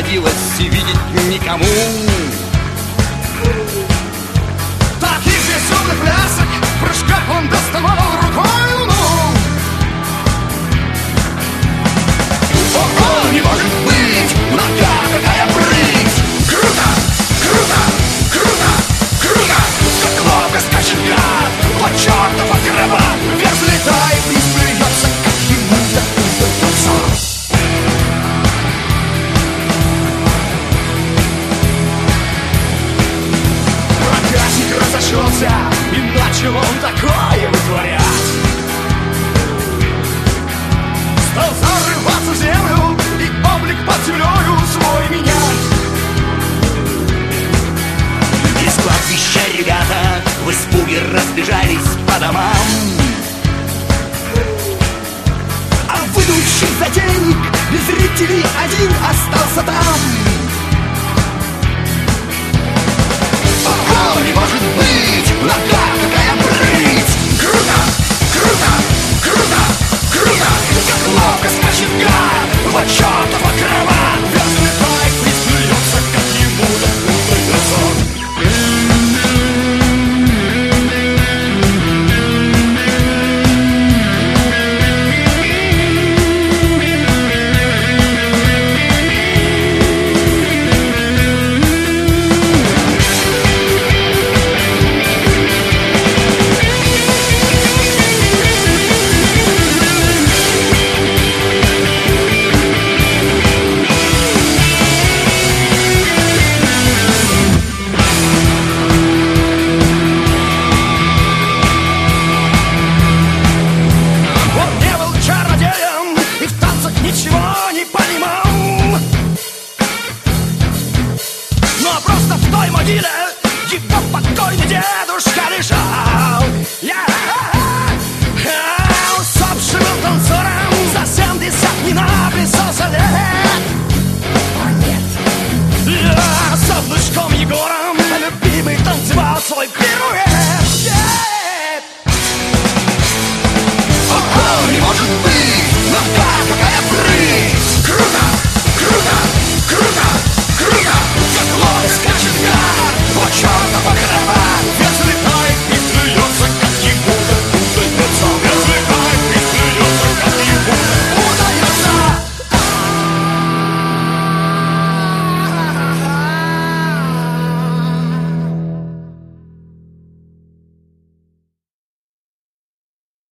доводилось видеть никому. Таких веселых плясок в прыжках он доставал рукой луну. О, не может быть, нога какая прыть! Круто, круто, круто, круто! Как ловко скачет гад, вот чертов акробат! Вверх взлетает и смеется, как ему-то удается. Проказник разошелся, и начал он такое вытворять. Стал зарываться в землю и облик под землею свой менять. Из кладбища ребята в испуге разбежались по домам. А выдумщик затейник без зрителей один остался там.